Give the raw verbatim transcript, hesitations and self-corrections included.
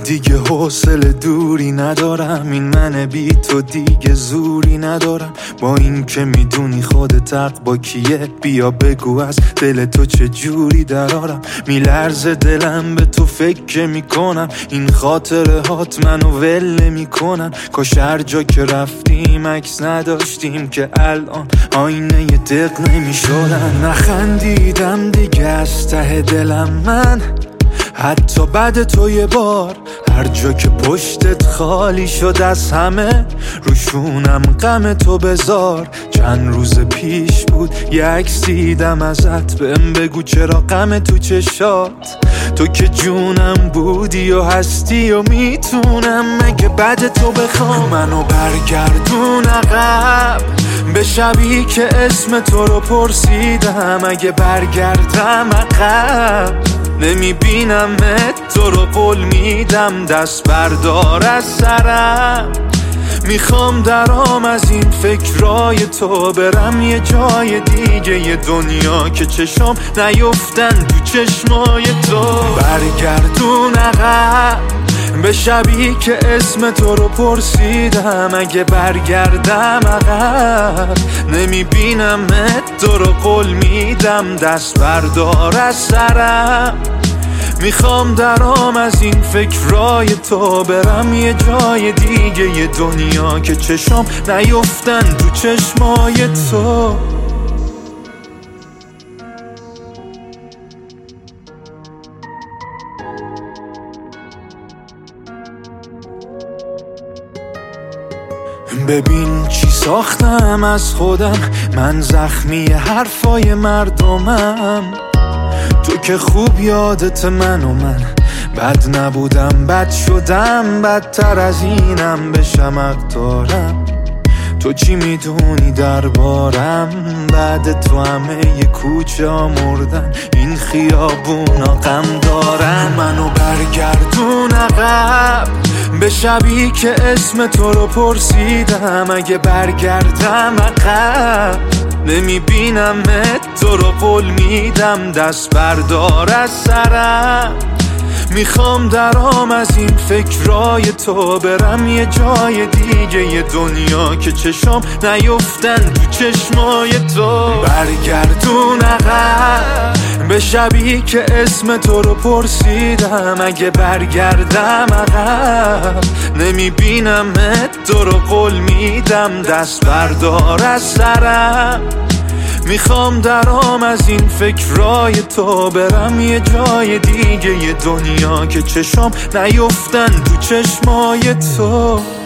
دیگه حوصله دوری ندارم، این من بی تو دیگه زوری ندارم. با این که میدونی خودت حق با کیه، بیا بگو از دل تو چه جوری درارم. میلرزه دلم به تو فکر میکنم، این خاطره هات منو ول میکنن. کاش هر جا که رفتیم عکس نداشتیم که الان آینه ی دق نمیشدن. نخندیدم دیگه از ته دلم من، حتی بعد تو یه بار. هر جا که پشتت خالی شد از همه، روشونم غم تو بذار. چند روز پیش بود یه عکس دیدم ازت، بهم بگو چرا غم تو چشات. تو که جونم بودی و هستی و میتونم مگه بعد تو بخوام منو برگردون عقب به شبی که اسم تو رو پرسیدم. اگه برگردم عقب نمیبینمت، تو رو قول میدم دست بردار از سرم. میخوام درام از این فکرای تو، برم یه جای دیگه یه دنیا که چشم نیفتن تو چشمای تو. برگردون عقب به شبی که اسم تو رو پرسیدم. اگه برگردم عقب نمیبینمت، تو رو قول میدم دست بردار از سرم. میخوام درام از این فکرای تو، برم یه جای دیگه یه دنیا که چشم نیفتن تو چشمای تو. ببین چی ساختم از خودم، من زخمی حرفای مردمم. تو که خوب یادت من و من بد نبودم، بد شدم، بدتر از اینم بشم اقدارم. تو چی میدونی دربارم؟ بعد تو همه یه کوچه ها مردن، این خیابونا غم دارن. منو برگردون عقب به شبی که اسم تو رو پرسیدم. اگه برگردم عقب نمیبینمت، تو رو قول میدم دست بردار از سرم. میخوام درام از این فکرای تو، برم یه جای دیگه یه دنیا که چشم نیفتن تو چشمای تو. برگردون عقب به شبی که اسم تو رو پرسیدم. اگه برگردم عقب نمیبینمت، تو رو قول میدم دست بردار از سرم. میخوام درام از این فکرای تو، برم یه جای دیگه یه دنیا که چشم نیفتن تو چشمای تو.